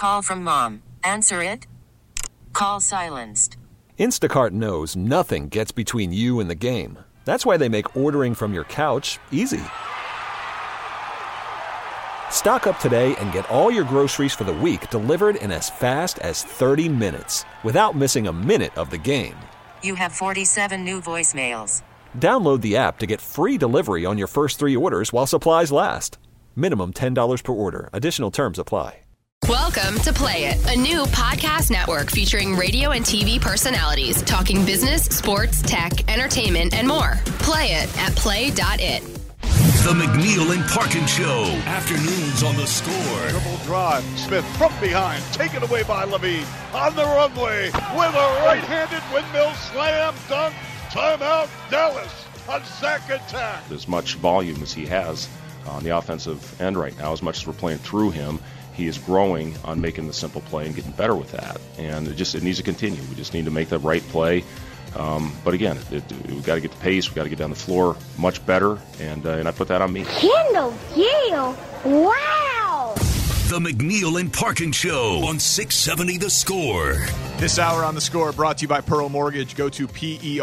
Call from mom. Answer it. Call silenced. Instacart knows nothing gets between you and the game. That's why they make ordering from your couch easy. Stock up today and get all your groceries for the week delivered in as fast as 30 minutes without missing a minute of the game. You have 47 new voicemails. Download the app to get free delivery on your first 3 orders while supplies last. Minimum $10 per order. Additional terms apply. Welcome to Play It, a new podcast network featuring radio and TV personalities talking business, sports, tech, entertainment, and more. Play it at play.it. The McNeil and Parkin Show. Afternoons on the Score. Dribble drive. Smith from behind. Taken away by Levine. On the runway with a right-handed windmill slam dunk. Timeout Dallas. A Zach attack. As much volume as he has on the offensive end right now, as much as we're playing through him, he is growing on making the simple play and getting better with that. And it needs to continue. We just need to make the right play. But again, we've got to get the pace. We've got to get down the floor much better. And I put that on me. Kendall Gill. Wow. The McNeil and Parkin Show on 670 The Score. This hour on The Score brought to you by Pearl Mortgage. Go to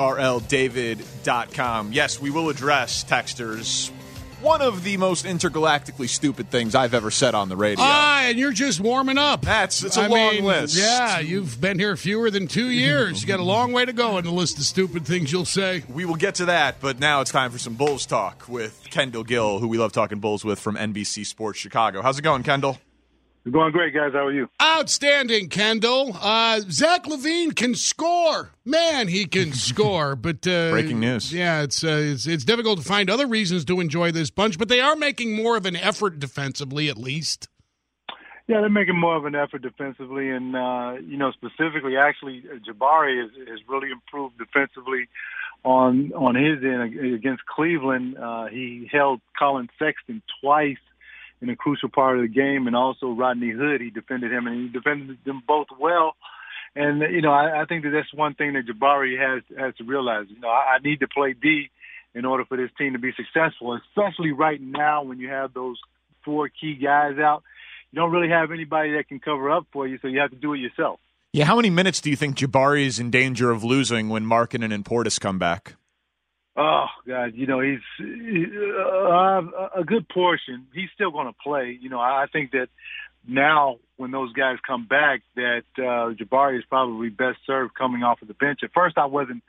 PERLDavid.com. Yes, we will address texters. One of the most intergalactically stupid things I've ever said on the radio. And you're just warming up. It's a long list. Yeah, you've been here fewer than 2 years. You got a long way to go in the list of stupid things you'll say. We will get to that, but now it's time for some Bulls talk with Kendall Gill, who we love talking Bulls with from NBC Sports Chicago. How's it going, Kendall? It's going great, guys. How are you? Outstanding, Kendall. Zach LaVine can score. Man, he can score. But breaking news. Yeah, it's difficult to find other reasons to enjoy this bunch, but they are making more of an effort defensively, at least. Yeah, they're making more of an effort defensively, and specifically, actually, Jabari has really improved defensively on his end against Cleveland. He held Colin Sexton twice in a crucial part of the game, and also Rodney Hood. He defended him, and he defended them both well. And I think that's one thing that Jabari has to realize. I need to play D in order for this team to be successful, especially right now when you have those 4 key guys out. You don't really have anybody that can cover up for you, so you have to do it yourself. Yeah, how many minutes do you think Jabari is in danger of losing when Markkanen and Portis come back? Oh, God, he's a good portion. He's still going to play. I think that now when those guys come back that Jabari is probably best served coming off of the bench. At first I wasn't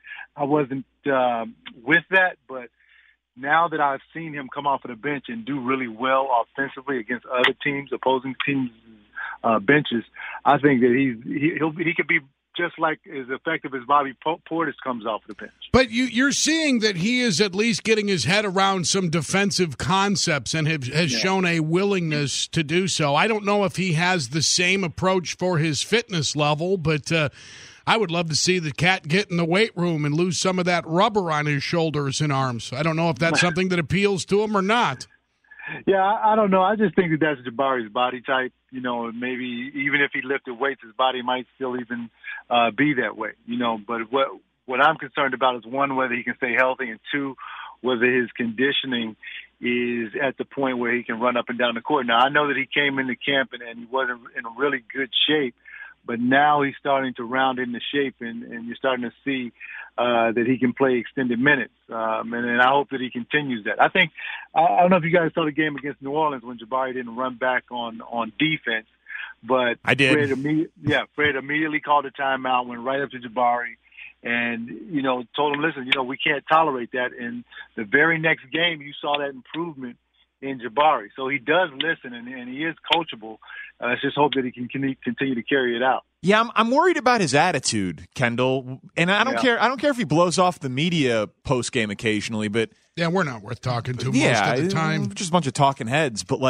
with that, but now that I've seen him come off of the bench and do really well offensively against other teams, opposing teams' benches, I think that he could be just like as effective as Bobby Portis comes off the bench. But you're seeing that he is at least getting his head around some defensive concepts and has shown a willingness to do so. I don't know if he has the same approach for his fitness level, but I would love to see the cat get in the weight room and lose some of that rubber on his shoulders and arms. I don't know if that's something that appeals to him or not. Yeah, I don't know. I just think that that's Jabari's body type. Maybe even if he lifted weights, his body might still even be that way. But what I'm concerned about is, one, whether he can stay healthy, and 2, whether his conditioning is at the point where he can run up and down the court. Now, I know that he came into camp and he wasn't in a really good shape, but now he's starting to round into shape, and you're starting to see that he can play extended minutes. And I hope that he continues that. I don't know if you guys saw the game against New Orleans when Jabari didn't run back on defense, but I did. Fred immediately called a timeout, went right up to Jabari, and told him, listen, we can't tolerate that. And the very next game, you saw that improvement in Jabari. So he does listen, and he is coachable. Let's just hope that he can continue to carry it out. Yeah, I'm worried about his attitude, Kendall. And I don't care. I don't care if he blows off the media post game occasionally, but yeah, we're not worth talking to most of the time. Just a bunch of talking heads. But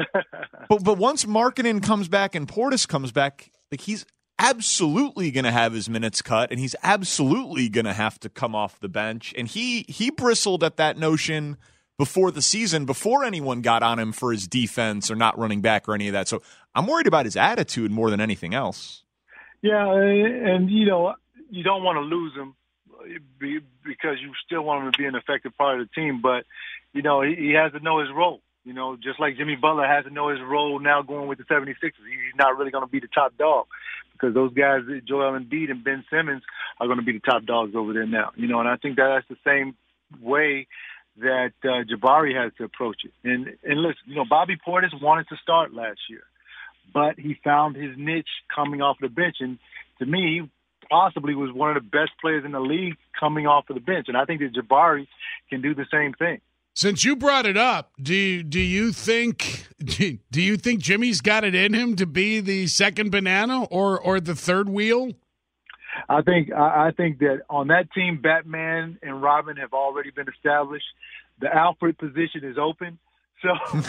but once Markkanen comes back and Portis comes back, he's absolutely going to have his minutes cut, and he's absolutely going to have to come off the bench. And he bristled at that notion before the season, before anyone got on him for his defense or not running back or any of that. So I'm worried about his attitude more than anything else. Yeah, and you don't want to lose him because you still want him to be an effective part of the team. But he has to know his role. You know, just like Jimmy Butler has to know his role now going with the 76ers. He's not really going to be the top dog because those guys, Joel Embiid and Ben Simmons, are going to be the top dogs over there now. You know, and I think that's the same way that Jabari has to approach it. And listen, you know, Bobby Portis wanted to start last year, but he found his niche coming off the bench. And to me, he possibly was one of the best players in the league coming off of the bench. And I think that Jabari can do the same thing. Since you brought it up, do you think Jimmy's got it in him to be the second banana or the third wheel? I think that on that team, Batman and Robin have already been established. The Alfred position is open, so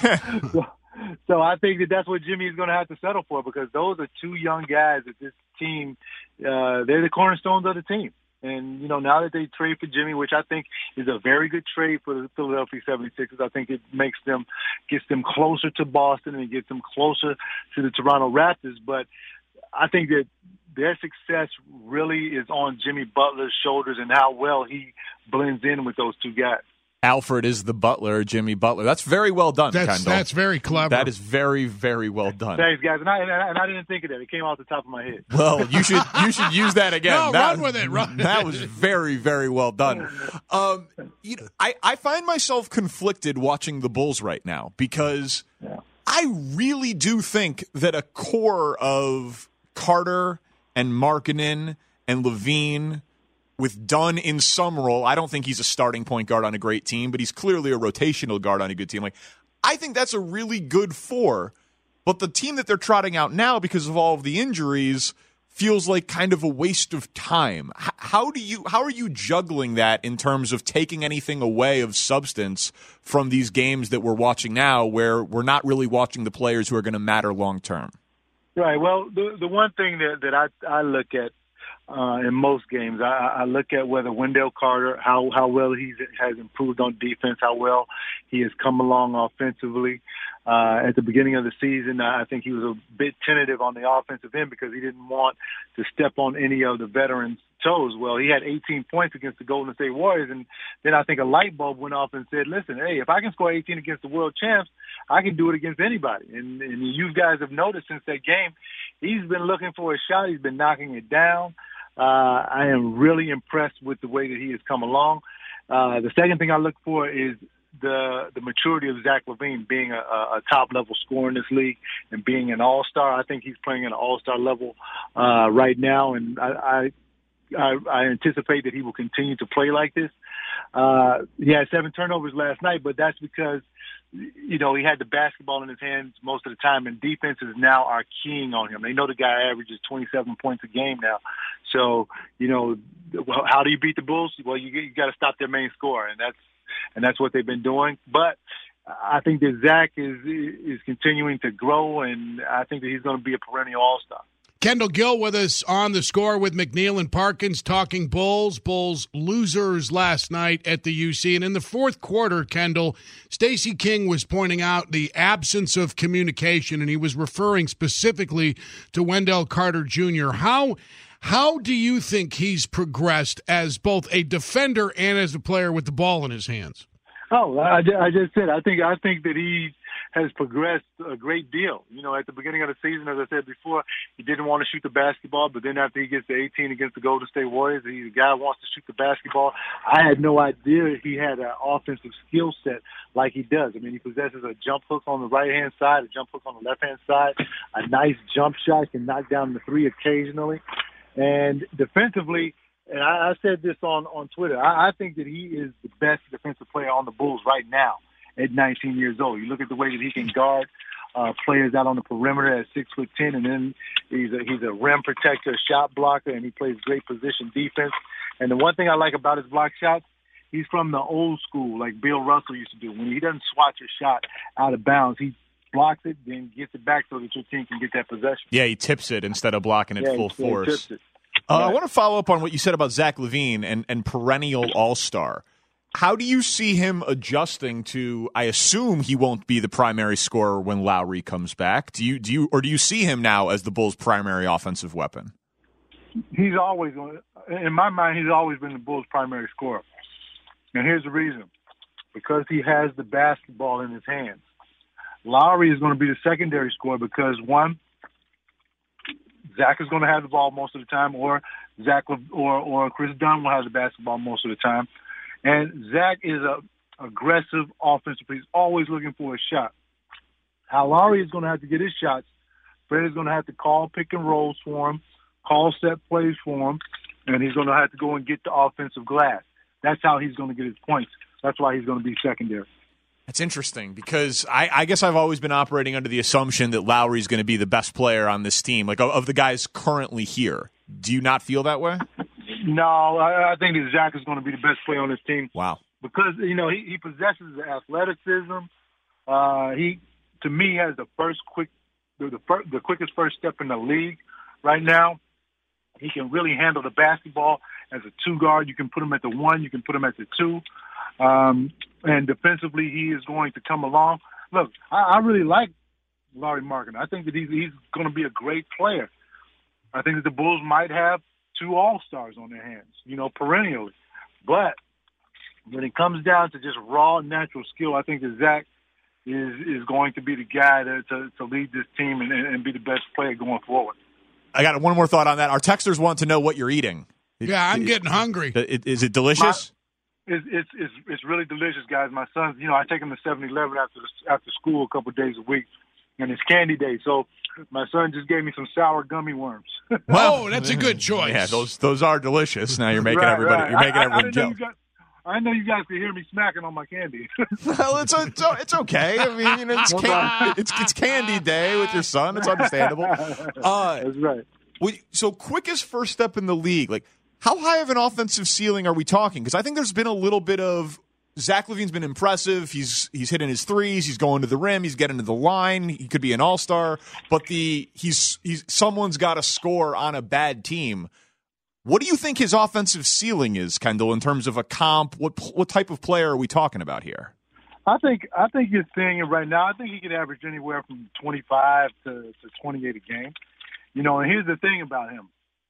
I think that that's what Jimmy is going to have to settle for because those are two young guys that this team they're the cornerstones of the team. And, you know, now that they trade for Jimmy, which I think is a very good trade for the Philadelphia 76ers, I think it gets them closer to Boston and gets them closer to the Toronto Raptors. But I think that their success really is on Jimmy Butler's shoulders and how well he blends in with those two guys. Alfred is the butler, Jimmy Butler. That's very well done, Kendall. That's very clever. That is very, very well done. Thanks, guys. And I didn't think of that. It came off the top of my head. Well, you should use that again. No, run with it. That was very, very well done. You know, I find myself conflicted watching the Bulls right now because I really do think that a core of Carter and Markkanen and Levine with Dunn in some role. I don't think he's a starting point guard on a great team, but he's clearly a rotational guard on a good team. Like, I think that's a really good four. But the team that they're trotting out now, because of all of the injuries, feels like kind of a waste of time. How are you juggling that in terms of taking anything away of substance from these games that we're watching now, where we're not really watching the players who are going to matter long term? Right. Well, the one thing that I look at in most games, I look at whether Wendell Carter, how well he has improved on defense, how well he has come along offensively. At the beginning of the season, I think he was a bit tentative on the offensive end because he didn't want to step on any of the veterans' toes. Well, he had 18 points against the Golden State Warriors, and then I think a light bulb went off and said, listen, hey, if I can score 18 against the world champs, I can do it against anybody. And you guys have noticed since that game, he's been looking for a shot. He's been knocking it down. I am really impressed with the way that he has come along. The second thing I look for is the maturity of Zach LaVine being a top-level scorer in this league and being an all-star. I think he's playing at an all-star level right now, and I anticipate that he will continue to play like this. He had 7 turnovers last night, but that's because, you know, he had the basketball in his hands most of the time, and defenses now are keying on him. They know the guy averages 27 points a game now. So, you know, how do you beat the Bulls? Well, you got to stop their main scorer, and that's what they've been doing. But I think that Zach is continuing to grow, and I think that he's going to be a perennial all-star. Kendall Gill with us on The Score with McNeil and Parkins talking Bulls. Bulls losers last night at the UC. And in the fourth quarter, Kendall, Stacey King was pointing out the absence of communication, and he was referring specifically to Wendell Carter Jr. How do you think he's progressed as both a defender and as a player with the ball in his hands? Oh, I just said, I think that he has progressed a great deal. You know, at the beginning of the season, as I said before, he didn't want to shoot the basketball, but then after he gets to 18 against the Golden State Warriors, he's a guy who wants to shoot the basketball. I had no idea he had an offensive skill set like he does. I mean, he possesses a jump hook on the right-hand side, a jump hook on the left-hand side, a nice jump shot, can knock down the three occasionally. And defensively, and I said this on Twitter, I think that he is the best defensive player on the Bulls right now at 19 years old. You look at the way that he can guard players out on the perimeter at 6'10", and then he's a rim protector, a shot blocker, and he plays great position defense. And the one thing I like about his block shots, he's from the old school, like Bill Russell used to do. When he doesn't swat your shot out of bounds, he blocks it, then gets it back so that your team can get that possession. Yeah, he tips it instead of blocking it full force. He tips it. I want to follow up on what you said about Zach LaVine and perennial all-star. How do you see him adjusting to? I assume he won't be the primary scorer when Lowry comes back. Do you see him now as the Bulls' primary offensive weapon? He's always, in my mind, he's always been the Bulls' primary scorer. And here's the reason: because he has the basketball in his hands. Lowry is going to be the secondary scorer because, one, Zach is going to have the ball most of the time, or or Chris Dunn will have the basketball most of the time. And Zach is a aggressive offensive player. He's always looking for a shot. How Lowry is going to have to get his shots, Fred is going to have to call pick and rolls for him, call set plays for him, and he's going to have to go and get the offensive glass. That's how he's going to get his points. That's why he's going to be secondary. That's interesting because I guess I've always been operating under the assumption that Lowry's going to be the best player on this team, like of the guys currently here. Do you not feel that way? No, I think that Zach is going to be the best player on this team. Wow. Because, he possesses the athleticism. He, to me, has the quickest first step in the league right now. He can really handle the basketball as a two guard. You can put him at the 1, you can put him at the 2. And defensively, he is going to come along. Look, I really like Lauri Markkanen. I think that he's going to be a great player. I think that the Bulls might have 2 All-Stars on their hands, perennially. But when it comes down to just raw, natural skill, I think that Zach is going to be the guy to lead this team and be the best player going forward. I got one more thought on that. Our texters want to know what you're eating. Yeah, I'm getting hungry. Is it delicious? It's really delicious, guys. My sons, I take them to 7-Eleven after school a couple of days a week, and it's candy day. So my son just gave me some sour gummy worms. Oh, that's a good choice. Yeah, those are delicious. Now you're making everybody jealous. I know you guys can hear me smacking on my candy. Well, it's okay. I mean, it's candy day with your son. It's understandable. That's right. So quickest first step in the league, like how high of an offensive ceiling are we talking? Because I think there's been a little bit of Zach LaVine's been impressive. He's hitting his threes. He's going to the rim. He's getting to the line. He could be an all-star. But someone's got to score on a bad team. What do you think his offensive ceiling is, Kendall, in terms of a comp? What type of player are we talking about here? I think you're seeing it right now. I think he could average anywhere from 25 to 28 a game. And here's the thing about him.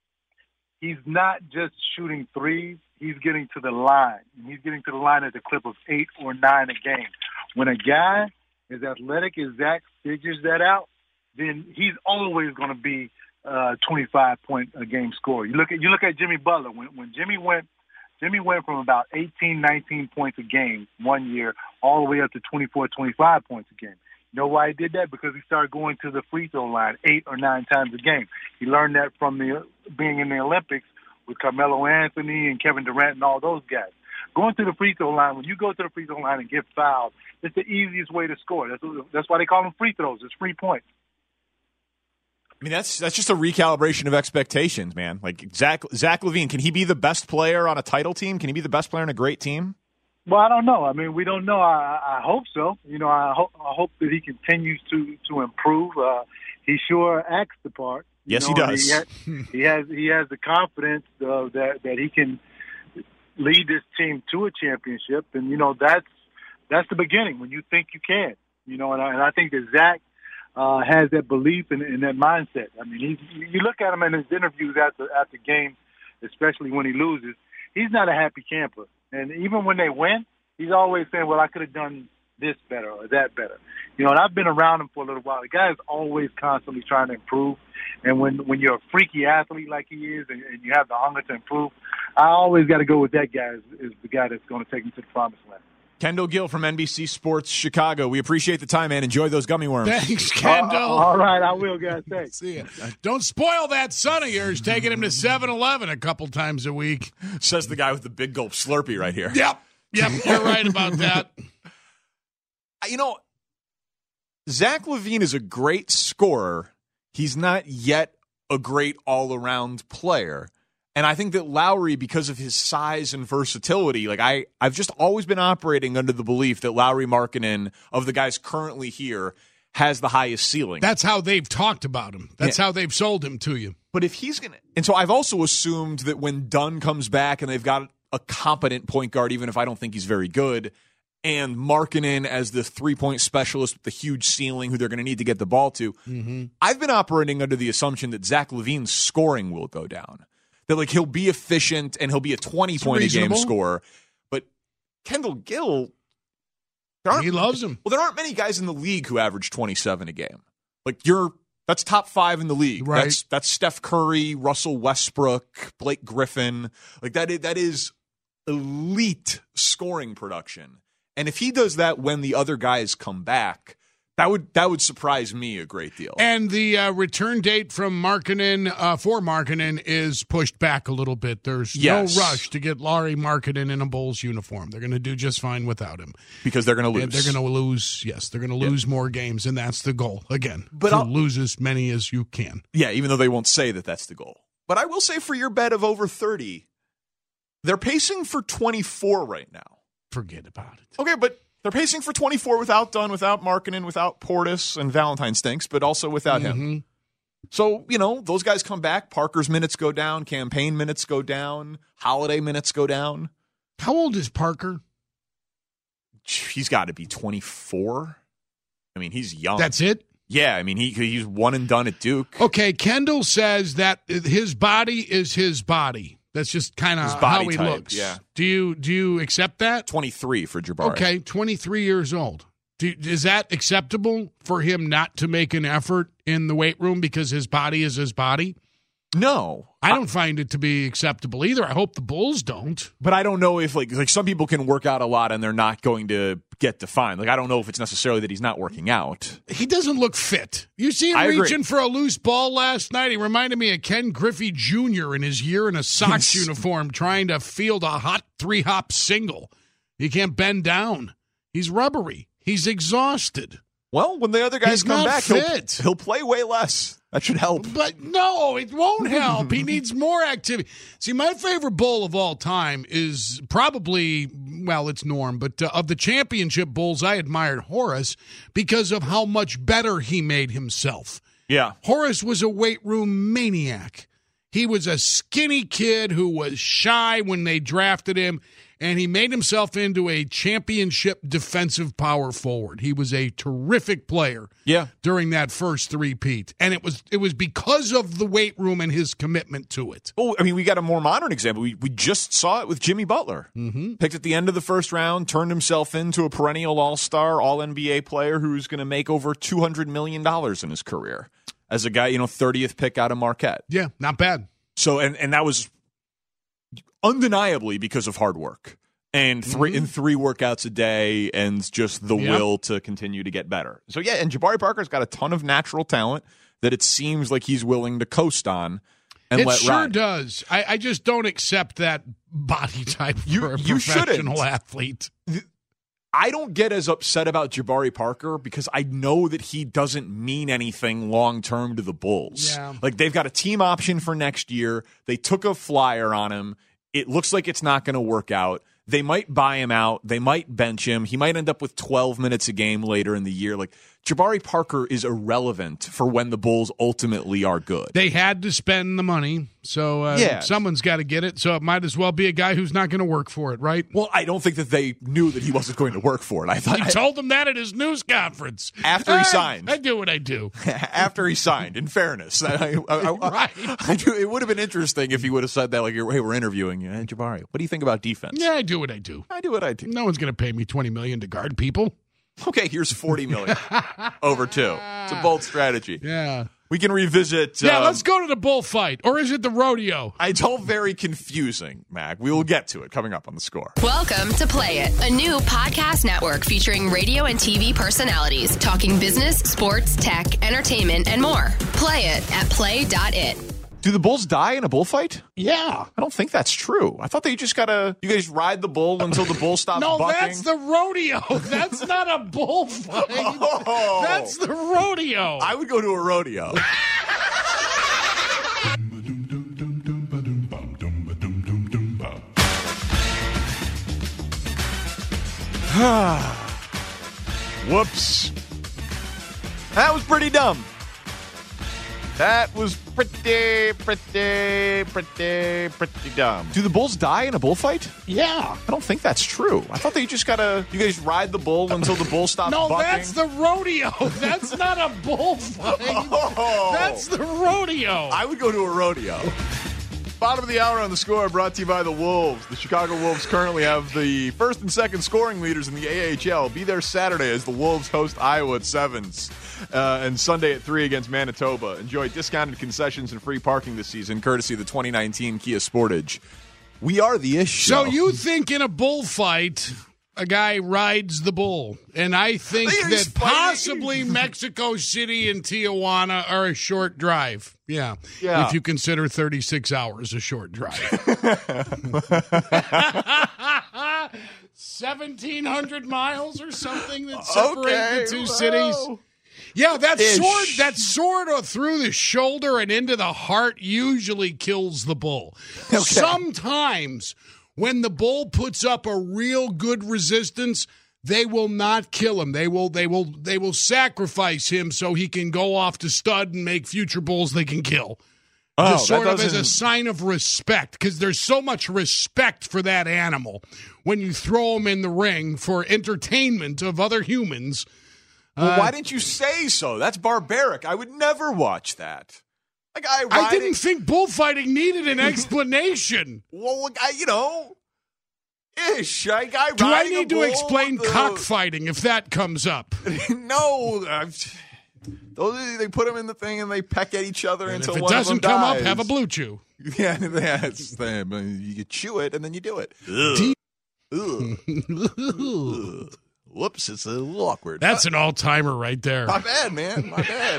He's not just shooting threes. He's getting to the line. And he's getting to the line at a clip of 8 or 9 a game. When a guy as athletic as Zach figures that out, then he's always going to be 25-point a game scorer. You look at Jimmy Butler. When Jimmy went from about 18, 19 points a game one year all the way up to 24, 25 points a game. You know why he did that? Because he started going to the free throw line 8 or 9 times a game. He learned that from being in the Olympics with Carmelo Anthony and Kevin Durant and all those guys. Going to the free throw line, when you go to the free throw line and get fouled, it's the easiest way to score. That's why they call them free throws. It's free points. I mean, that's just a recalibration of expectations, man. Like Zach LaVine, can he be the best player on a title team? Can he be the best player on a great team? Well, I don't know. I mean, we don't know. I hope so. I hope that he continues to improve. He sure acts the part. Yes, he does. He has the confidence that he can lead this team to a championship, and that's the beginning when you think you can. And I think that Zach has that belief and that mindset. I mean, you look at him in his interviews after game, especially when he loses. He's not a happy camper. And even when they win, he's always saying, well, I could have done this better or that better. And I've been around him for a little while. The guy is always constantly trying to improve. And when you're a freaky athlete like he is and you have the hunger to improve, I always got to go with that guy as the guy that's going to take me to the promised land. Kendall Gill from NBC Sports Chicago. We appreciate the time, man. Enjoy those gummy worms. Thanks, Kendall. All right, I will, guys. Thanks. See ya. Don't spoil that son of yours taking him to 7-Eleven a couple times a week. Says the guy with the big gulp Slurpee right here. Yep, you're right about that. Zach LaVine is a great scorer. He's not yet a great all-around player. And I think that Lowry, because of his size and versatility, I've just always been operating under the belief that Lauri Markkanen, of the guys currently here, has the highest ceiling. That's how they've talked about him. That's how they've sold him to you. But if he's going to... And so I've also assumed that when Dunn comes back and they've got a competent point guard, even if I don't think he's very good, and Markkanen as the three-point specialist with the huge ceiling who they're going to need to get the ball to, I've been operating under the assumption that Zach LaVine's scoring will go down. That he'll be efficient and he'll be a 20-point-a-game scorer. But Kendall Gill, He loves him. Well, there aren't many guys in the league who average 27 a game. Like that's top 5 in the league. Right. That's Steph Curry, Russell Westbrook, Blake Griffin. Like that is elite scoring production. And if he does that when the other guys come back, that would surprise me a great deal. And the return date from Markkanen for Markkanen is pushed back a little bit. There's no rush to get Lauri Markkanen in a Bulls uniform. They're going to do just fine without him. Because they're going to lose. They're going to lose, yes. They're going to lose more games, and that's the goal. Again, to lose as many as you can. Yeah, even though they won't say that that's the goal. But I will say for your bet of over 30, they're pacing for 24 right now. Forget about it. Okay, but they're pacing for 24 without Dunn, without Markkanen, without Portis, and Valentine stinks, but also without him. So, those guys come back. Parker's minutes go down. Campaign minutes go down. Holiday minutes go down. How old is Parker? He's got to be 24. I mean, he's young. That's it? Yeah, I mean, he's one and done at Duke. Okay, Kendall says that his body is his body. That's just kind of how he looks. Yeah. Do you accept that? 23 for Jabari. Okay, 23 years old. Is that acceptable for him not to make an effort in the weight room because his body is his body? No. I don't find it to be acceptable either. I hope the Bulls don't. But I don't know if, like some people can work out a lot and they're not going to get defined. Like, I don't know if it's necessarily that he's not working out. He doesn't look fit. You see him reaching for a loose ball last night? He reminded me of Ken Griffey Jr. in his year in a Sox uniform trying to field a hot 3-hop single. He can't bend down. He's rubbery. He's exhausted. Well, when the other guys come back, he'll play way less. That should help. But no, it won't help. He needs more activity. See, my favorite Bull of all time is probably, well, it's Norm, but of the championship Bulls, I admired Horace because of how much better he made himself. Yeah. Horace was a weight room maniac. He was a skinny kid who was shy when they drafted him, and he made himself into a championship defensive power forward. He was a terrific player during that first three-peat. And it was because of the weight room and his commitment to it. Oh, I mean, we got a more modern example. We just saw it with Jimmy Butler. Mm-hmm. Picked at the end of the first round, turned himself into a perennial all-star, all-NBA player who's going to make over $200 million in his career as a guy, 30th pick out of Marquette. Yeah, not bad. So, and that was undeniably because of hard work and three workouts a day and just the will to continue to get better. So, yeah, and Jabari Parker's got a ton of natural talent that it seems like he's willing to coast on and let ride. It sure does. I just don't accept that body type for a professional athlete. I don't get as upset about Jabari Parker because I know that he doesn't mean anything long-term to the Bulls. Yeah. Like, they've got a team option for next year. They took a flyer on him. It looks like it's not going to work out. They might buy him out. They might bench him. He might end up with 12 minutes a game later in the year. Like, Jabari Parker is irrelevant for when the Bulls ultimately are good. They had to spend the money, so someone's got to get it. So it might as well be a guy who's not going to work for it, right? Well, I don't think that they knew that he wasn't going to work for it. I thought he told them that at his news conference after he signed. I do what I do after he signed. In fairness, right? It would have been interesting if he would have said that, like, "Hey, we're interviewing you, hey, Jabari. What do you think about defense?" Yeah, I do what I do. I do what I do. No one's going to pay me $20 million to guard people. Okay, here's $40 million over 2. It's a bold strategy. Yeah. We can revisit. Let's go to the bullfight. Or is it the rodeo? It's all very confusing, Mac. We will get to it coming up on The Score. Welcome to Play It, a new podcast network featuring radio and TV personalities talking business, sports, tech, entertainment, and more. Play it at play.it. Do the Bulls die in a bullfight? Yeah. I don't think that's true. I thought that you guys ride the bull until the bull stops bucking. No, that's the rodeo. That's not a bullfight. Oh. That's the rodeo. I would go to a rodeo. Whoops. That was pretty dumb. That was pretty dumb. Do the Bulls die in a bullfight? Yeah. I don't think that's true. I thought that you guys ride the bull until the bull stops bucking. No, that's the rodeo. That's not a bullfight. Oh. That's the rodeo. I would go to a rodeo. Bottom of the hour on The Score, brought to you by the Wolves. The Chicago Wolves currently have the first and second scoring leaders in the AHL. Be there Saturday as the Wolves host Iowa at 7s and Sunday at 3 against Manitoba. Enjoy discounted concessions and free parking this season, courtesy of the 2019 Kia Sportage. We are the Ish Show. So you think in a bullfight, a guy rides the bull, and I think that possibly Mexico City and Tijuana are a short drive. Yeah. If you consider 36 hours a short drive. 1,700 miles or something that separate the two cities. Yeah, that sword through the shoulder and into the heart usually kills the bull. Okay. Sometimes when the bull puts up a real good resistance, they will not kill him. They will sacrifice him so he can go off to stud and make future bulls they can kill. Just sort of as a sign of respect, because there's so much respect for that animal when you throw him in the ring for entertainment of other humans. Well, why didn't you say so? That's barbaric. I would never watch that. Like I didn't think bullfighting needed an explanation. Well, Ish. A guy Do I need to explain cockfighting if that comes up? No. They put them in the thing and they peck at each other and until if it one doesn't of them come dies. up, have a blue chew. Yeah, you chew it and then you do it. Whoops, it's a little awkward. That's an all-timer right there. My bad, man. My bad.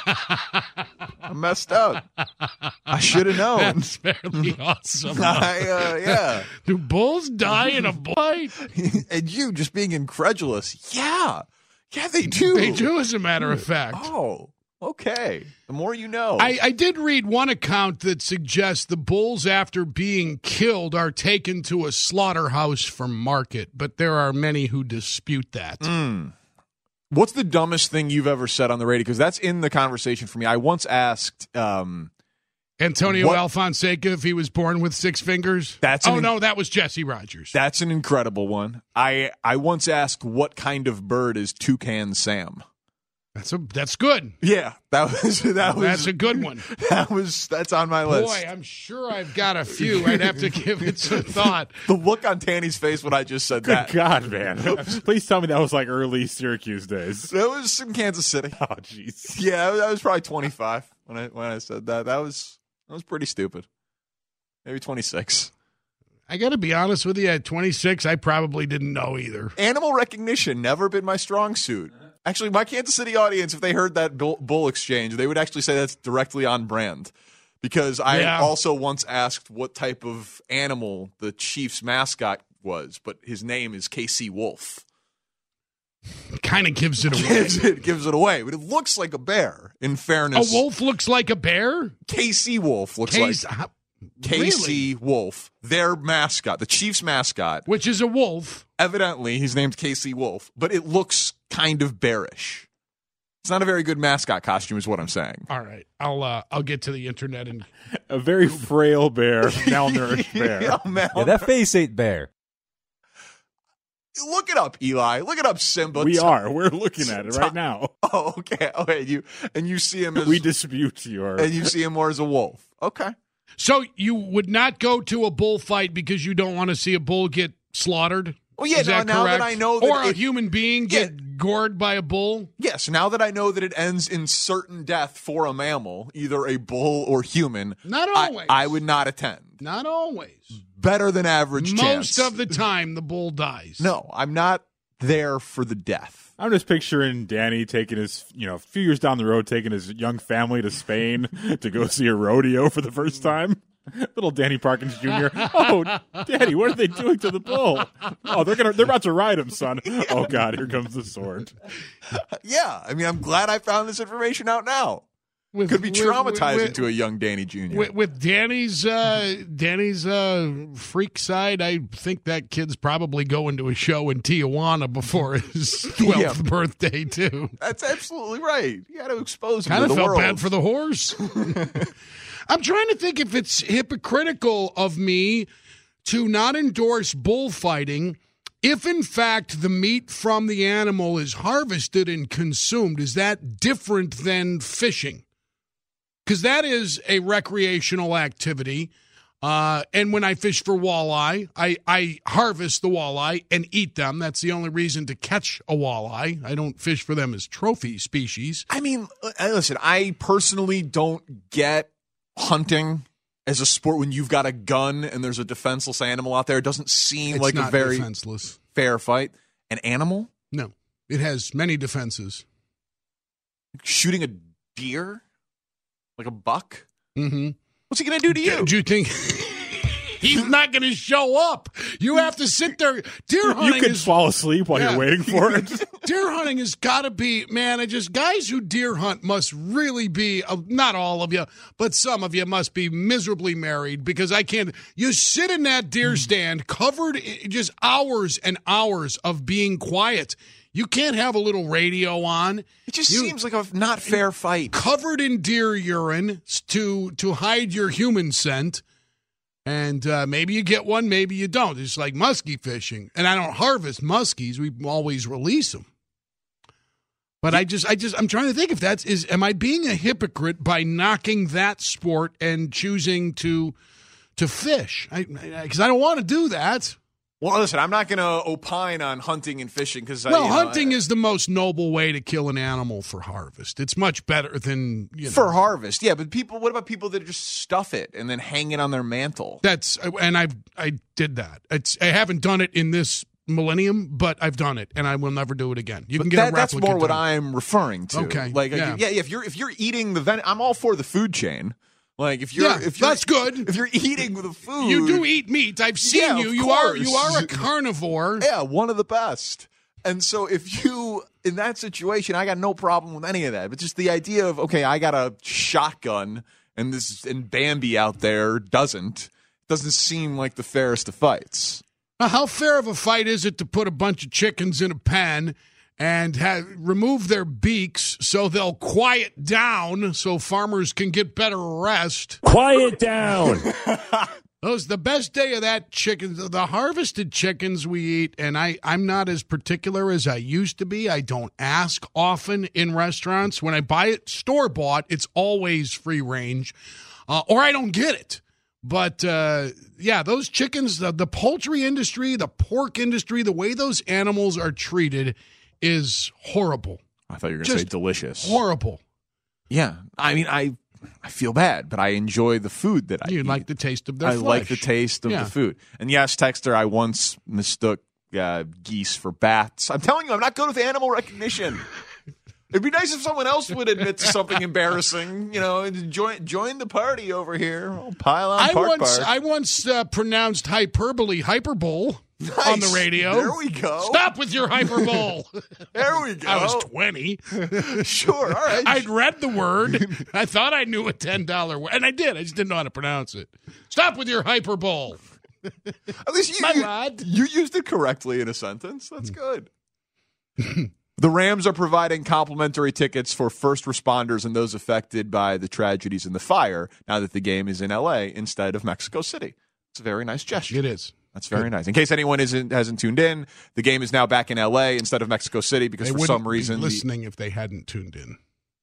I messed up. I should have known. That's fairly awesome. Yeah. Do bulls die in a fight? And you just being incredulous. Yeah. Yeah, they do. They do, as a matter of fact. Oh, okay. The more you know. I did read one account that suggests the bulls, after being killed, are taken to a slaughterhouse for market, but there are many who dispute that. What's the dumbest thing you've ever said on the radio? Because that's in the conversation for me. I once asked Antonio Alfonseca if he was born with 6 fingers. No, that was Jesse Rogers. That's an incredible one. I once asked, what kind of bird is Toucan Sam? That's good. Yeah, that's a good one. That's on my list. Boy, I'm sure I've got a few. I'd have to give it some thought. The look on Tanny's face when I just said that. Good God, man! Please tell me that was like early Syracuse days. That was in Kansas City. Oh, jeez. Yeah, I was probably 25 when I said that. That was pretty stupid. Maybe 26. I got to be honest with you. At 26, I probably didn't know either. Animal recognition never been my strong suit. Actually, my Kansas City audience, if they heard that bull exchange, they would actually say that's directly on brand. Because I also once asked what type of animal the Chiefs mascot was, but his name is KC Wolf. Kind of gives it away. It gives it away, but it looks like a bear, in fairness. A wolf looks like a bear? KC Wolf looks like KC Wolf, their mascot, the Chiefs mascot. Which is a wolf. Evidently, he's named KC Wolf, but it looks kind of bearish. It's not a very good mascot costume, is what I'm saying. All right. I'll get to the internet and a very frail bear, malnourished bear. Yeah, that face ain't bear. Look it up, Eli. Look it up, Simba. We're looking at it right now. Oh, okay. Okay, you see him as we dispute your and you see him more as a wolf. Okay. So you would not go to a bullfight because you don't want to see a bull get slaughtered? Well, yeah, now that I know that or a human being get gored by a bull? Yes, now that I know that it ends in certain death for a mammal, either a bull or human, not always. I would not attend. Not always. Better than average chance. Most of the time, the bull dies. No, I'm not there for the death. I'm just picturing Danny taking his, a few years down the road, taking his young family to Spain to go see a rodeo for the first time. Little Danny Parkins Jr. Oh, Daddy, what are they doing to the bull? Oh, they're about to ride him, son. Oh God, here comes the sword. Yeah, I mean, I'm glad I found this information out now. Could be traumatizing to a young Danny Jr. With Danny's freak side, I think that kid's probably going to a show in Tijuana before his 12th birthday, too. That's absolutely right. You got to expose him to the world. Kind of felt bad for the horse. I'm trying to think if it's hypocritical of me to not endorse bullfighting if, in fact, the meat from the animal is harvested and consumed. Is that different than fishing? Because that is a recreational activity. And when I fish for walleye, I harvest the walleye and eat them. That's the only reason to catch a walleye. I don't fish for them as trophy species. I mean, listen, I personally don't get hunting as a sport when you've got a gun and there's a defenseless animal out there. It doesn't seem It's like not a very defenseless. fair fight. An animal? No. It has many defenses. Shooting a deer? Like a buck? Mm-hmm. What's he going to do to you? Do you think he's not going to show up? You have to sit there. Deer hunting You could fall asleep while you're waiting for it. Deer hunting has got to be, man, guys who deer hunt must really be, not all of you, but some of you must be miserably married, because I can't. You sit in that deer stand covered in just hours and hours of being quiet. You can't have a little radio on. It just seems like a not fair fight. Covered in deer urine to hide your human scent. And maybe you get one, maybe you don't. It's like muskie fishing. And I don't harvest muskies. We always release them. But I'm trying to think if am I being a hypocrite by knocking that sport and choosing to fish? Because I don't want to do that. Well, listen, I'm not going to opine on hunting and fishing because hunting is the most noble way to kill an animal for harvest. It's much better than for harvest. Yeah, but what about people that just stuff it and then hang it on their mantle? I did that. I haven't done it in this millennium, but I've done it, and I will never do it again. You can get a replica. That's more what I'm referring to. Okay, if you're eating I'm all for the food chain. Like if you're that's good. If you're eating the food, you do eat meat. I've seen you. You are a carnivore. Yeah, one of the best. And so if you in that situation, I got no problem with any of that. But just the idea of I got a shotgun and Bambi out there doesn't seem like the fairest of fights. How fair of a fight is it to put a bunch of chickens in a pen and remove their beaks so they'll quiet down so farmers can get better rest? Quiet down. The best day of that chicken, the harvested chickens we eat, and I'm not as particular as I used to be. I don't ask often in restaurants. When I buy it store-bought, it's always free range, or I don't get it. But, those chickens, the poultry industry, the pork industry, the way those animals are treated is horrible. I thought you were going to say delicious. Horrible. Yeah. I mean, I feel bad, but I enjoy the food that I eat. You like the taste of their flesh. I like the taste of the food. And yes, Texter, I once mistook geese for bats. I'm telling you, I'm not good with animal recognition. It'd be nice if someone else would admit to something embarrassing, and join the party over here. I'll pile on Park. I once pronounced hyperbole on the radio. There we go. Stop with your hyperbole. There we go. I was 20. Sure, all right. I'd read the word. I thought I knew a $10 word, and I did. I just didn't know how to pronounce it. Stop with your hyperbole. At least you used it correctly in a sentence. That's good. The Rams are providing complimentary tickets for first responders and those affected by the tragedies in the fire now that the game is in L.A. instead of Mexico City. It's a very nice gesture. It is. That's very nice. In case anyone hasn't tuned in, the game is now back in L.A. instead of Mexico City because for some reason... They wouldn't be listening if they hadn't tuned in.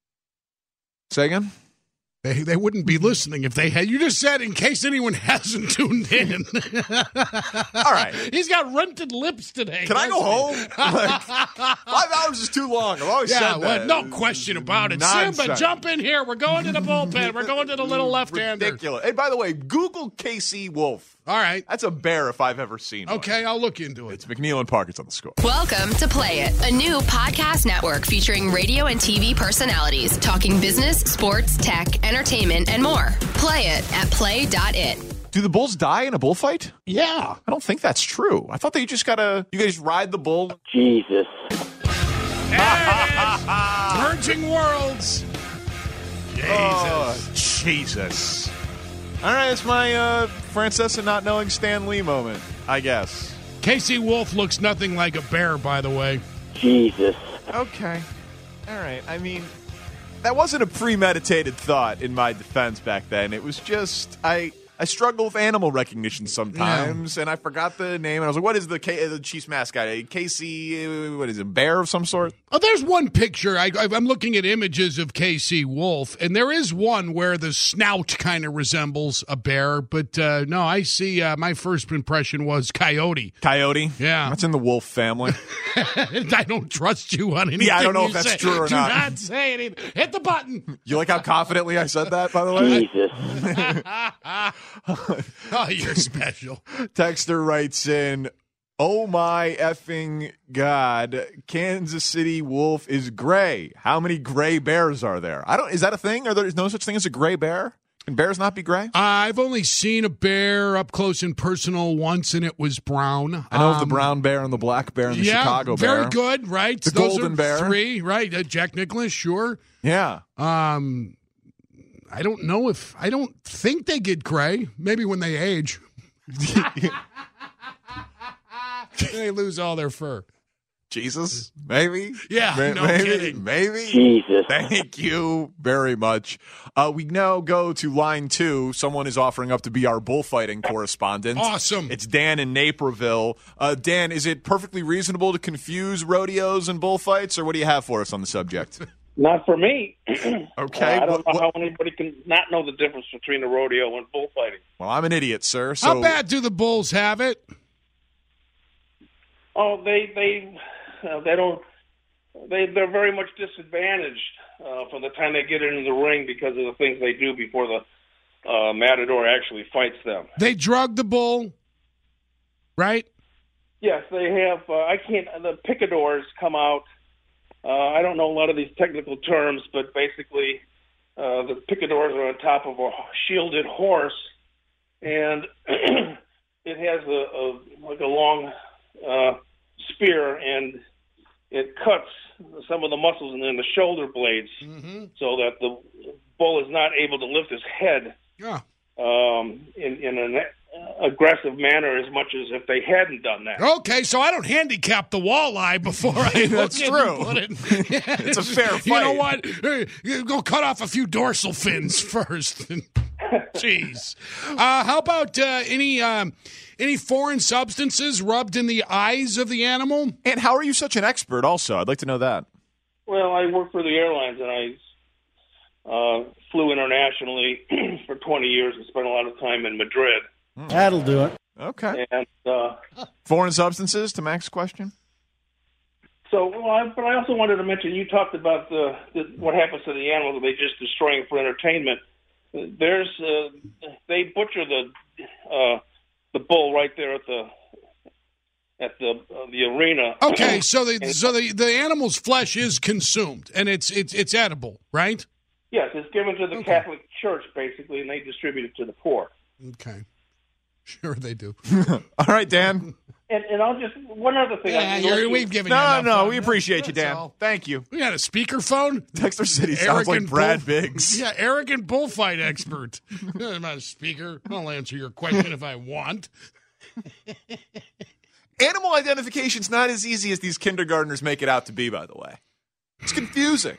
Say again? They wouldn't be listening if they had. You just said in case anyone hasn't tuned in. All right. He's got rented lips today. Can I go home? 5 hours is too long. I've always said that. No question about it. Nonsense. Simba, jump in here. We're going to the bullpen. We're going to the little left-hander. Ridiculous. Hey, by the way, Google KC Wolf. All right. That's a bear if I've ever seen one. Okay, I'll look into it. It's McNeil and Park. It's on the Score. Welcome to Play It, a new podcast network featuring radio and TV personalities talking business, sports, tech, entertainment, and more. Play it at play.it. Do the bulls die in a bullfight? Yeah. I don't think that's true. I thought that you guys ride the bull. Jesus. Merging worlds. Jesus. All right, it's my Francesa not knowing Stan Lee moment, I guess. KC Wolf looks nothing like a bear, by the way. Jesus. Okay. All right. I mean, that wasn't a premeditated thought in my defense back then. It was just, I struggle with animal recognition sometimes, and I forgot the name. And I was like, "What is the Chiefs mascot? KC? What is it? Bear of some sort?" Oh, there's one picture. I'm looking at images of KC Wolf, and there is one where the snout kind of resembles a bear. But no, I see. My first impression was coyote. Coyote? Yeah, that's in the wolf family. I don't trust you on anything. Yeah, I don't know you if that's say. true or Do not. not say anything. Hit the button. You like how confidently I said that, by the way? Jesus. Oh, you're special. Texter writes in, "Oh my effing God, Kansas City Wolf is gray. How many gray bears are there? Is that a thing? Are there no such thing as a gray bear? Can bears not be gray?" I've only seen a bear up close and personal once, and it was brown. I know of the brown bear and the black bear and the Chicago bear. Very good, right? The Those golden are bear. 3, right? Jack Nicklaus, sure. Yeah. I don't know if I don't think they get gray. Maybe when they age, they lose all their fur. Jesus, maybe. Yeah, no maybe, kidding. Maybe. Jesus. Thank you very much. We now go to line 2. Someone is offering up to be our bullfighting correspondent. Awesome. It's Dan in Naperville. Dan, is it perfectly reasonable to confuse rodeos and bullfights, or what do you have for us on the subject? Not for me. Okay. I don't know how anybody can not know the difference between a rodeo and bullfighting. Well, I'm an idiot, sir. So How bad do the bulls have it? Oh, they're very much disadvantaged from the time they get into the ring because of the things they do before the matador actually fights them. They drug the bull, right? Yes, they have. The picadors come out. I don't know a lot of these technical terms, but basically the picadors are on top of a shielded horse, and it has a long spear, and it cuts some of the muscles in the shoulder blades so that the bull is not able to lift his head in an aggressive manner as much as if they hadn't done that. Okay, so I don't handicap the walleye before I That's true. put it. It's a fair fight. You know what? You go cut off a few dorsal fins first. Jeez. How about any foreign substances rubbed in the eyes of the animal? And how are you such an expert also? I'd like to know that. Well, I work for the airlines, and I flew internationally for 20 years and spent a lot of time in Madrid. That'll do it. Okay. And foreign substances, to Mac's question? So, but I also wanted to mention, you talked about what happens to the animals, they just destroying for entertainment. They butcher the bull right there at the arena. Okay, so the animal's flesh is consumed and it's edible, right? Yes, it's given to the Catholic Church basically, and they distribute it to the poor. Okay, sure they do. All right, Dan. And I'll just one other thing. We've given you enough No, time. we appreciate you, Dan. All. Thank you. We got a speakerphone. Dexter City sounds like Brad Biggs. Yeah, arrogant bullfight expert. I'm not a speaker. I'll answer your question if I want. Animal identification's not as easy as these kindergartners make it out to be, by the way. It's confusing.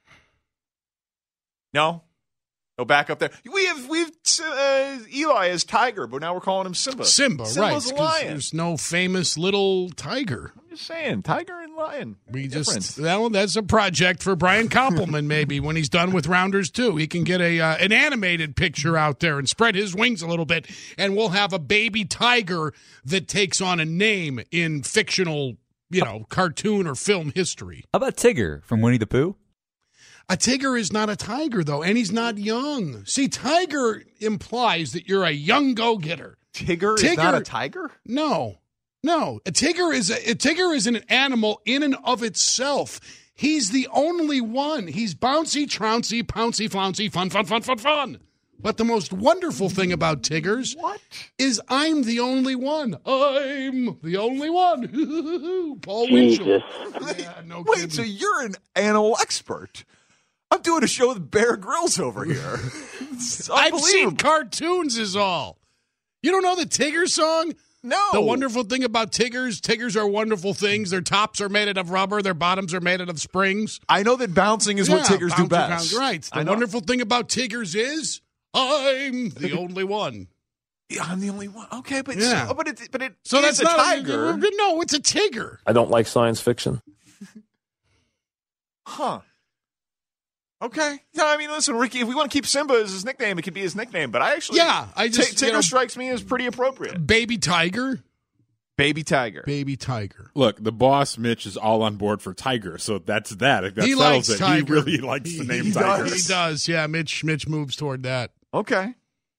No? Go back up there. We've Eli as Tiger, but now we're calling him Simba. Simba's right? a lion. There's no famous little tiger. I'm just saying, tiger and lion. That's a project for Brian Koppelman. Maybe when he's done with Rounders 2, he can get an animated picture out there and spread his wings a little bit, and we'll have a baby tiger that takes on a name in fictional, cartoon or film history. How about Tigger from Winnie the Pooh? A tiger is not a tiger, though, and he's not young. See, tiger implies that you're a young go-getter. Tigger is not a tiger? No. A tiger is an animal in and of itself. He's the only one. He's bouncy, trouncy, pouncy, flouncy, fun. But the most wonderful thing about tigers is I'm the only one. I'm the only one. Paul Winchell. Yeah, Wait, so you're an animal expert? I'm doing a show with Bear Grylls over here. I've seen cartoons is all. You don't know the Tigger song? No. The wonderful thing about Tiggers are wonderful things. Their tops are made out of rubber. Their bottoms are made out of springs. I know that bouncing is what Tiggers do best. Right. The wonderful thing about Tiggers is I'm the only one. Yeah, I'm the only one. Okay, but Yeah. but it So is that's a not tiger. No, it's a Tigger. I don't like science fiction. Huh. Okay. No, I mean, listen, Ricky, if we want to keep Simba as his nickname, it could be his nickname. But I actually, Tigger strikes me as pretty appropriate. Baby Tiger. Baby Tiger. Baby Tiger. Look, the boss, Mitch, is all on board for Tiger, so that's that. That He settles likes it. Tiger. He really likes the name Tiger. He does. Yeah, Mitch moves toward that. Okay.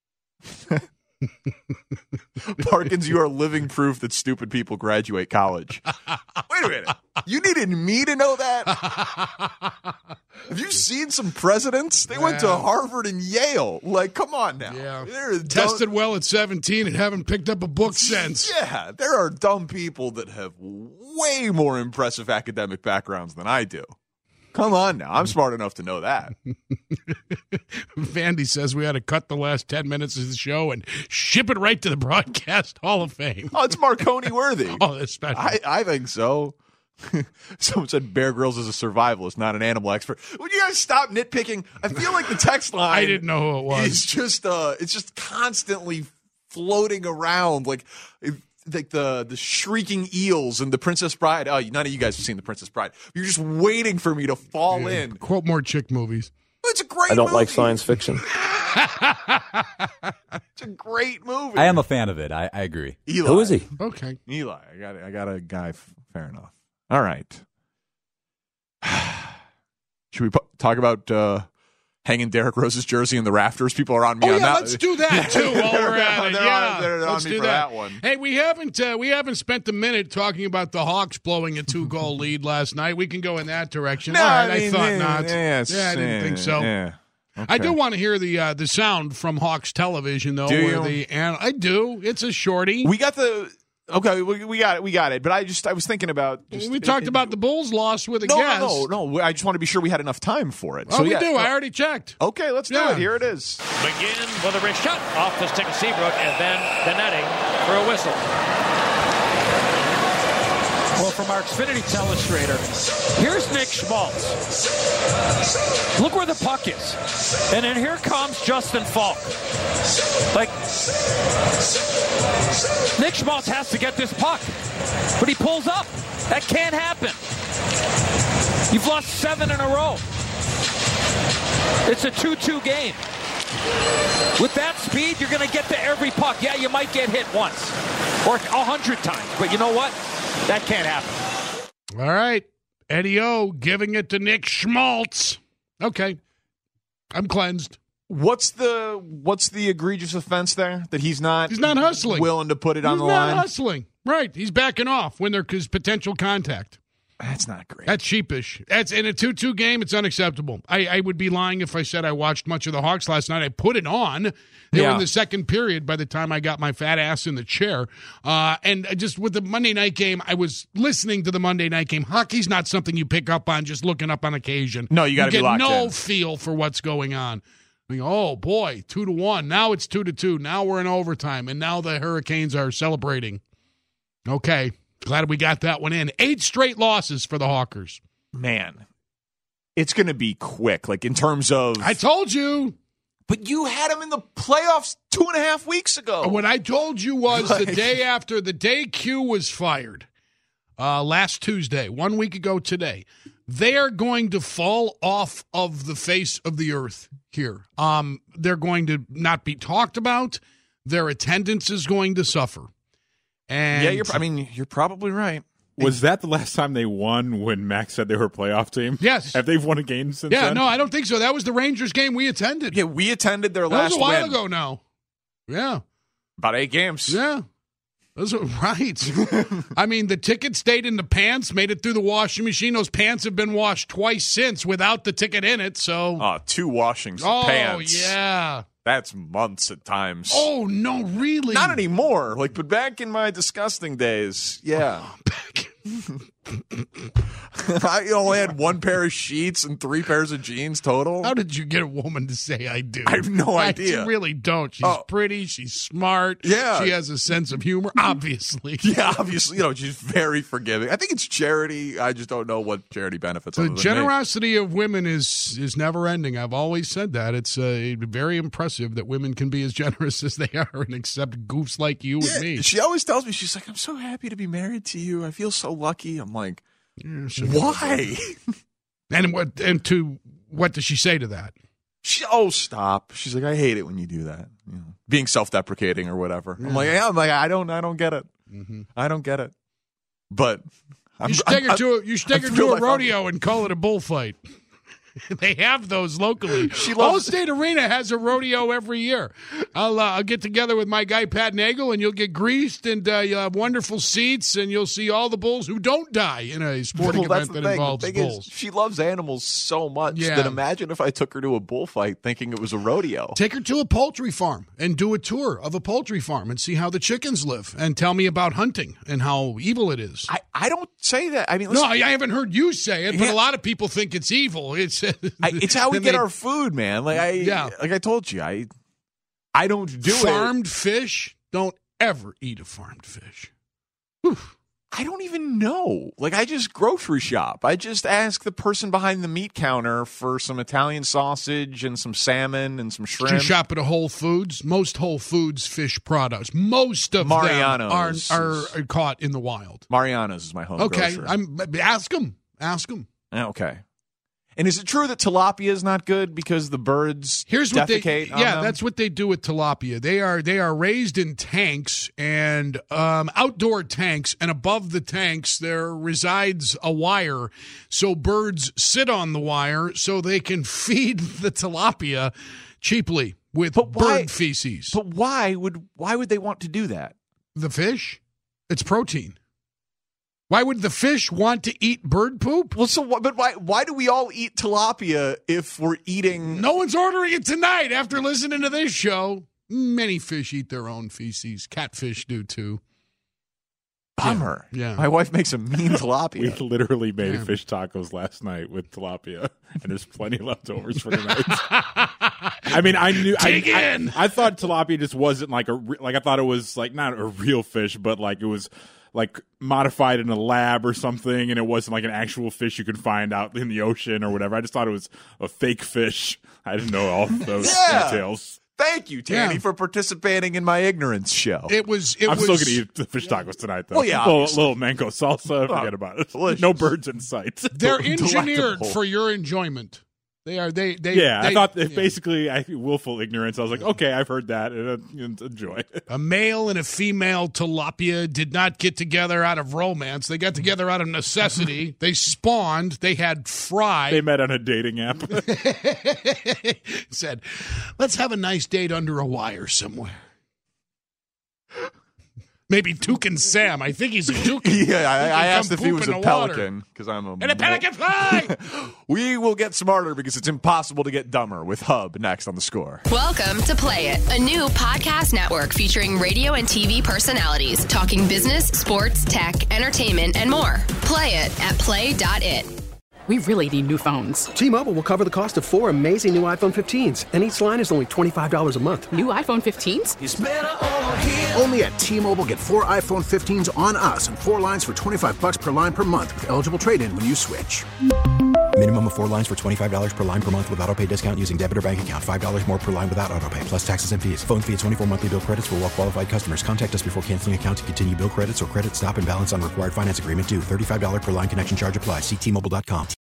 Parkins, you are living proof that stupid people graduate college. Wait a minute. You needed me to know that? Have you seen some presidents? They went to Harvard and Yale. Like, come on now. Yeah. They're Tested well at 17 and haven't picked up a book since. Yeah, there are dumb people that have way more impressive academic backgrounds than I do. Come on now. I'm smart enough to know that. Vandy says we had to cut the last 10 minutes of the show and ship it right to the Broadcast Hall of Fame. Oh, it's Marconi worthy. Oh, that's special. I think so. Someone said Bear Grylls is a survivalist, not an animal expert. Would you guys stop nitpicking? I feel like the text line I didn't know who it was. It's just constantly floating around like the shrieking eels and the Princess Bride. Oh, none of you guys have seen the Princess Bride. You're just waiting for me to fall in. Quote more chick movies. It's a great I don't movie. like science fiction. It's a great movie. I am a fan of it. I agree. Eli. Who is he? Okay. Eli. I got a guy. Fair enough. All right. Should we talk about hanging Derrick Rose's jersey in the rafters? People are on me Oh on yeah, that. let's do that too while we're at it. They're Let's on me do for that one. Hey, we haven't spent a minute talking about the Hawks blowing a 2-goal lead last night. We can go in that direction. No, All right, I mean, thought not. yeah, I didn't think so. Yeah. Okay. I do want to hear the sound from Hawks television though. Do where you? I do. It's a shorty. We got the. Okay, we got it. But I was thinking about. We talked about the Bulls loss with a guest. No. I just want to be sure we had enough time for it. Oh, so we yeah. do. I already checked. Okay, let's do it. Here it is. McGinn with a wrist shot off the stick of Seabrook, and then the netting for a whistle. Well, from our Xfinity Telestrator, here's Nick Schmaltz. Look where the puck is. And then here comes Justin Falk. Like, Nick Schmaltz has to get this puck. But he pulls up. That can't happen. You've lost 7 in a row. It's a 2-2 game. With that speed, you're going to get to every puck. Yeah, you might get hit once or 100 times. But you know what? That can't happen. All right. Eddie O giving it to Nick Schmaltz. Okay. I'm cleansed. What's the egregious offense there that he's not hustling, willing to put it on the He's line? not hustling. Right. He's backing off when there's potential contact. That's not great. That's sheepish. That's in a 2-2 game. It's unacceptable. I would be lying if I said I watched much of the Hawks last night. I put it on. They were in the second period by the time I got my fat ass in the chair. And just with the Monday night game, I was listening to the Monday night game. Hockey's not something you pick up on just looking up on occasion. No, you got to be locked in. No feel for what's going on. I mean, oh boy, 2-1. Now it's 2-2. Now we're in overtime, and now the Hurricanes are celebrating. Okay. Glad we got that one in. 8 straight losses for the Hawkers. Man, it's going to be quick, like in terms of... I told you. But you had him in the playoffs 2.5 weeks ago. What I told you was the day Q was fired, last Tuesday, 1 week ago today, they are going to fall off of the face of the earth here. They're going to not be talked about. Their attendance is going to suffer. And yeah, you're probably right. Was that the last time they won when Max said they were a playoff team? Yes. Have they won a game since Yeah, then? no, I don't think so. That was the Rangers game we attended. Yeah, we attended their That last was a while win. ago now. Yeah. About 8 games. Yeah. Those are right. I mean, the ticket stayed in the pants, made it through the washing machine. Those pants have been washed twice since without the ticket in it, so... 2 washings of pants. Oh, yeah. That's months at times. Oh, no, really? Not anymore. But back in my disgusting days, yeah. I only had one pair of sheets and 3 pairs of jeans total. How did you get a woman to say I do? I have no idea. I really don't. She's pretty. She's smart. Yeah. She has a sense of humor, obviously. Yeah, obviously. She's very forgiving. I think it's charity. I just don't know what charity benefits. The generosity of women is never ending. I've always said that. It's very impressive that women can be as generous as they are and accept goofs like you and me. She always tells me, she's like, I'm so happy to be married to you. I feel so lucky. I'm like, why? And what does she say to that? Stop. She's like, I hate it when you do that. Being self-deprecating or whatever. Yeah. I'm like, I don't get it. Mm-hmm. I don't get it. But you should take her to a rodeo and call it a bullfight. They have those locally. Allstate Arena has a rodeo every year. I'll get together with my guy Pat Nagel, and you'll get greased, and you'll have wonderful seats, and you'll see all the bulls who don't die in a sporting event that involves bulls. She loves animals so much that imagine if I took her to a bullfight thinking it was a rodeo. Take her to a poultry farm and do a tour of a poultry farm and see how the chickens live, and tell me about hunting and how evil it is. I don't say that. I mean, listen, no, I haven't heard you say it, but a lot of people think it's evil. It's how we get our food, man. Like I told you, I don't do farmed fish. Don't ever eat a farmed fish. Whew. I don't even know. Like, I just grocery shop. I just ask the person behind the meat counter for some Italian sausage and some salmon and some shrimp. Do you shop at a Whole Foods? Most Whole Foods fish products, most of them are caught in the wild. Mariano's is my home grocery. Ask them. Okay. And is it true that tilapia is not good because the birds defecate on them? That's what they do with tilapia. They are raised in tanks and outdoor tanks, and above the tanks there resides a wire, so birds sit on the wire so they can feed the tilapia cheaply with bird feces. But why would they want to do that? The fish? It's protein. Why would the fish want to eat bird poop? Well, but why do we all eat tilapia if we're eating? No one's ordering it tonight after listening to this show. Many fish eat their own feces. Catfish do too. Bummer. Yeah. My wife makes a mean tilapia. We literally made fish tacos last night with tilapia, and there's plenty leftovers for tonight. I mean, I knew. I thought tilapia just wasn't like I thought it was like not a real fish, but like it was like modified in a lab or something, and it wasn't like an actual fish you could find out in the ocean or whatever. I just thought it was a fake fish. I didn't know all those details. Thank you, Tanny, for participating in my ignorance show. I'm still going to eat the fish tacos tonight, though. Well, yeah, little mango salsa. Forget about it. Delicious. No birds in sight. They're engineered for your enjoyment. They are. I thought basically willful ignorance. I was like, okay, I've heard that, and enjoy. A male and a female tilapia did not get together out of romance. They got together out of necessity. They spawned. They had fry. They met on a dating app. Said, let's have a nice date under a wire somewhere. Maybe Toucan Sam. I think he's a toucan. Yeah, I asked if he was a pelican because I'm a... And a pelican fly! We will get smarter because it's impossible to get dumber with Hub next on The Score. Welcome to Play It, a new podcast network featuring radio and TV personalities talking business, sports, tech, entertainment, and more. Play it at play.it. We really need new phones. T-Mobile will cover the cost of 4 amazing new iPhone 15s, and each line is only $25 a month. New iPhone 15s? It's better over here. Only at T-Mobile, get 4 iPhone 15s on us and 4 lines for $25 per line per month with eligible trade-in when you switch. Minimum of 4 lines for $25 per line per month with autopay discount using debit or bank account. $5 more per line without autopay, plus taxes and fees. Phone fee at 24 monthly bill credits for well-qualified customers. Contact us before canceling account to continue bill credits or credit stop and balance on required finance agreement due. $35 per line connection charge applies. See T-Mobile.com.